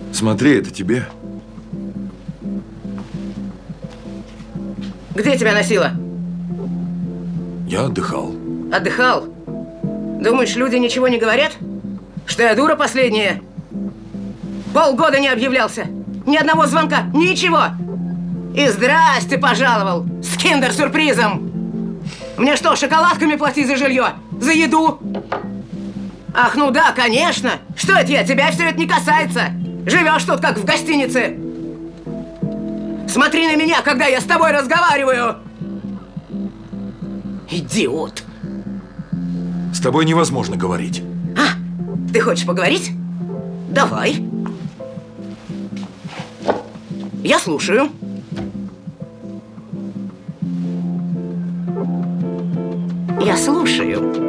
Смотри, это тебе. Где тебя носило? Я отдыхал. Отдыхал? Думаешь, люди ничего не говорят? Что я дура последняя? Полгода не объявлялся. Ни одного звонка, ничего. И здрасте пожаловал с киндер-сюрпризом. Мне что, шоколадками платить за жилье? За еду? Ах, ну да, конечно. Что это я? Тебя все это не касается. Живешь тут, как в гостинице. Смотри на меня, когда я с тобой разговариваю. Идиот. С тобой невозможно говорить. А, ты хочешь поговорить? Давай. Я слушаю. Я слушаю.